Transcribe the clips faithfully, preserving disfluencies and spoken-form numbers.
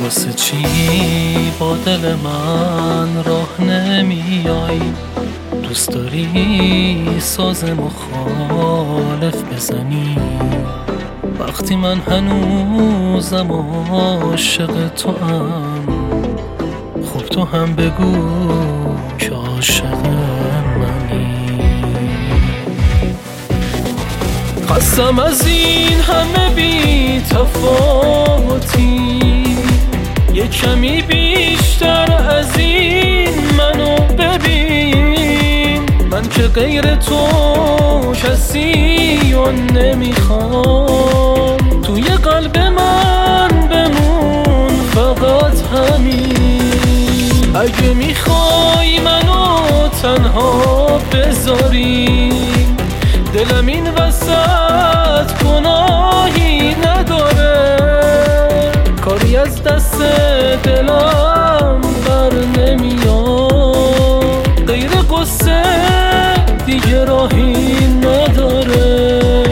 واسه چی با دل من راه نمیای؟ دوست داری ساز مخالف بزنی وقتی من هنوزم عاشق تو ام. خب تو هم بگو که عاشق منی. قسم از این همه بی تفاوتی یه کمی بیشتر از این منو ببین. من که غیر تو کسی رو نمیخوام. توی قلب من بمون فقط همین. اگه میخوای منو تنها بذاری دلم این وسط گناهی نداره. کاری از دست دلم بر نمیاد. غیر قصه دیگه راهی نداره.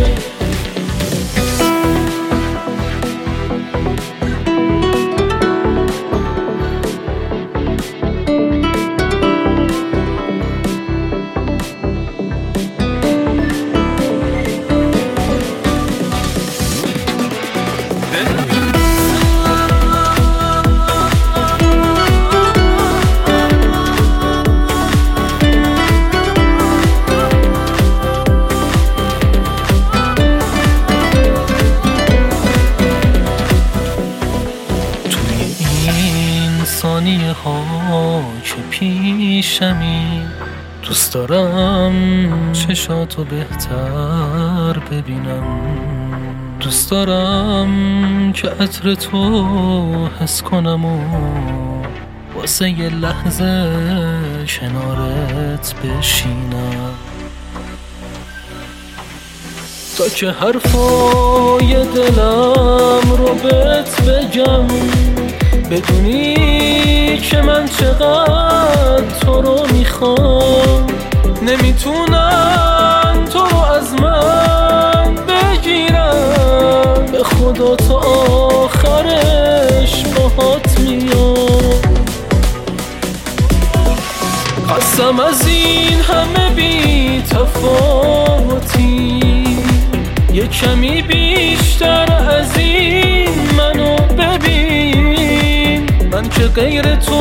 ثانیه ها که پیشمی دوست دارم چشاتو بهتر ببینم. دوست دارم که عطر تو حس کنم و واسه یه لحظه کنارت بشینم. تا که حرفای دلم رو بهت بگم بدونی که من چقدر تو رو میخوام. نمیتونم تو رو از من بگیرم. به خدا تا آخرش باهات میام. قسم از این همه بی تفاوتی یه کمی بیشتر از این منو ببین. من که غیر تو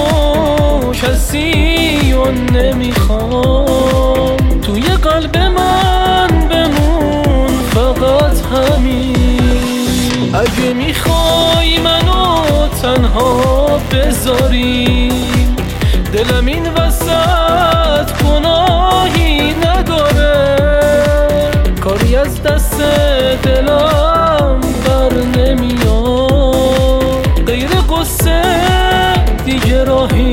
کسی رو نمیخوام. توی قلب من بمون فقط همین. اگه میخوای منو تنها بذاری دلم این وسط گناهی نداره. کاری از دست دلم بر نمیاد. غیر قصه دیگه راهی